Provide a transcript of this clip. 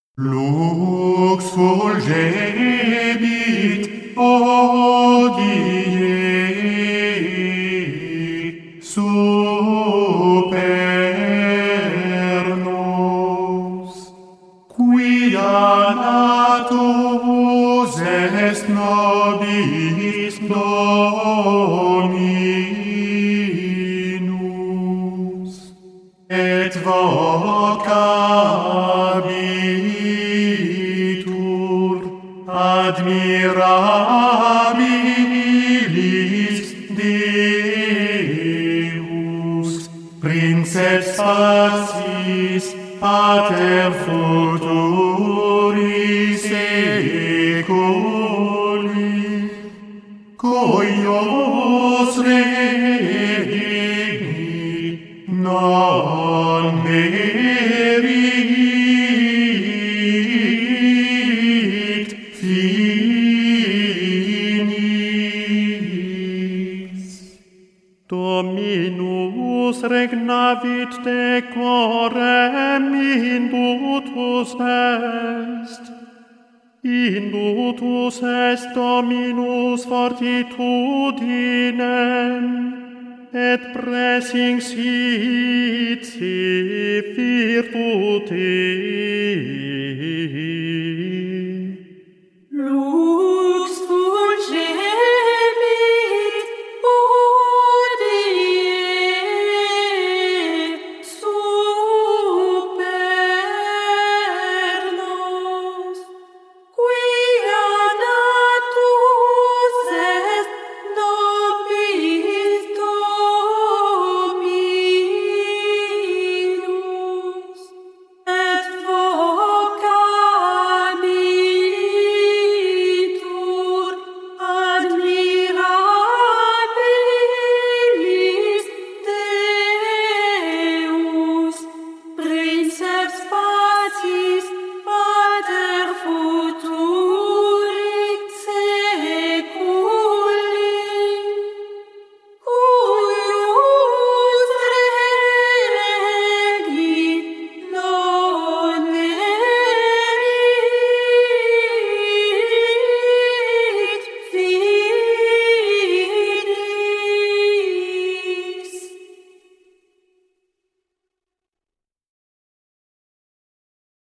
Lux fulgemit hodie super nos, quia natus est nobis Dominus, et vocabitur admirabilis Deus, Princeps pacis, Pater futuris saeculi, cuius regni non merit finis. Dominus regnavit decorem indutus est. Indutus est Dominus fortitudinem, et presinxit virtutis.